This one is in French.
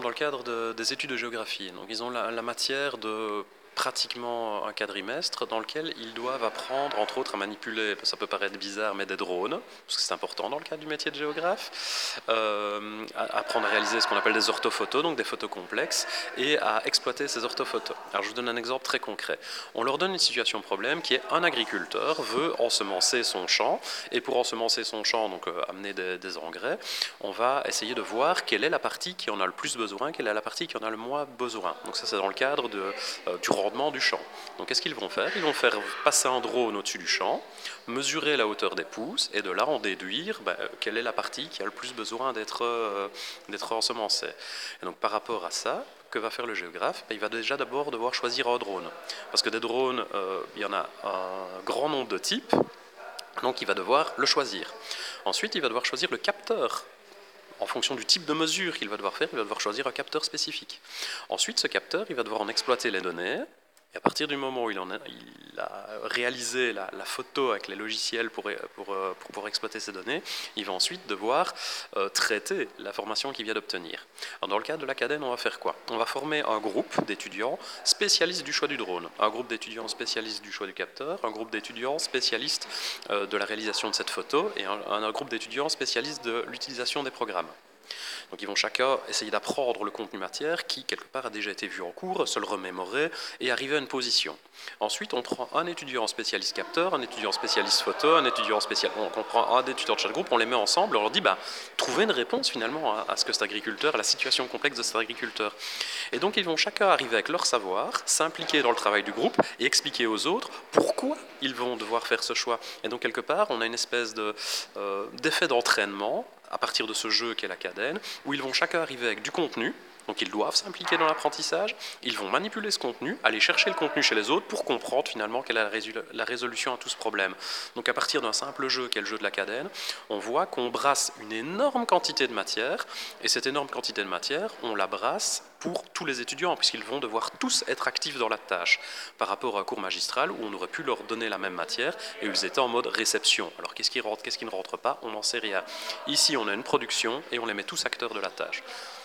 Dans le cadre des études de géographie, donc ils ont la matière de pratiquement un quadrimestre dans lequel ils doivent apprendre, entre autres, à manipuler, ça peut paraître bizarre, mais des drones, parce que c'est important dans le cadre du métier de géographe, apprendre à réaliser ce qu'on appelle des orthophotos, donc des photos complexes, et à exploiter ces orthophotos. Alors je vous donne un exemple très concret. On leur donne une situation problème qui est un agriculteur veut ensemencer son champ, et pour ensemencer son champ, donc amener des engrais, on va essayer de voir quelle est la partie qui en a le plus besoin, quelle est la partie qui en a le moins besoin. Donc ça c'est dans le cadre du rendement du champ. Donc qu'est-ce qu'ils vont faire? Ils vont faire passer un drone au-dessus du champ, mesurer la hauteur des pousses et de là en déduire quelle est la partie qui a le plus besoin d'être ensemencée. Et donc par rapport à ça, que va faire le géographe? Il va déjà d'abord devoir choisir un drone. Parce que des drones, il y en a un grand nombre de types, donc il va devoir le choisir. Ensuite, il va devoir choisir le capteur. En fonction du type de mesure qu'il va devoir faire, il va devoir choisir un capteur spécifique. Ensuite, ce capteur, il va devoir en exploiter les données. Et à partir du moment où il a réalisé la photo avec les logiciels pour pouvoir exploiter ces données, il va ensuite devoir traiter l'information qu'il vient d'obtenir. Dans le cadre de l'Acadème, on va faire quoi? On va former un groupe d'étudiants spécialistes du choix du drone, un groupe d'étudiants spécialistes du choix du capteur, un groupe d'étudiants spécialistes de la réalisation de cette photo et un groupe d'étudiants spécialistes de l'utilisation des programmes. Donc ils vont chacun essayer d'apprendre le contenu matière qui, quelque part, a déjà été vu en cours, se le remémorer et arriver à une position. Ensuite, on prend un étudiant spécialiste capteur, un étudiant spécialiste photo, un étudiant spécial... On prend un étudiant de chaque groupe, on les met ensemble, on leur dit, trouvez une réponse finalement à ce que cet agriculteur, à la situation complexe de cet agriculteur. Et donc ils vont chacun arriver avec leur savoir, s'impliquer dans le travail du groupe et expliquer aux autres pourquoi ils vont devoir faire ce choix. Et donc quelque part, on a une espèce d'effet d'entraînement à partir de ce jeu qu'est l'Acadème, où ils vont chacun arriver avec du contenu, donc ils doivent s'impliquer dans l'apprentissage, ils vont manipuler ce contenu, aller chercher le contenu chez les autres pour comprendre finalement quelle est la résolution à tout ce problème. Donc à partir d'un simple jeu qu'est le jeu de l'Acadème, on voit qu'on brasse une énorme quantité de matière, et cette énorme quantité de matière, on la brasse pour tous les étudiants, puisqu'ils vont devoir tous être actifs dans la tâche, par rapport à un cours magistral où on aurait pu leur donner la même matière et où ils étaient en mode réception. Alors qu'est-ce qui rentre, qu'est-ce qui ne rentre pas, on n'en sait rien. Ici, on a une production et on les met tous acteurs de la tâche.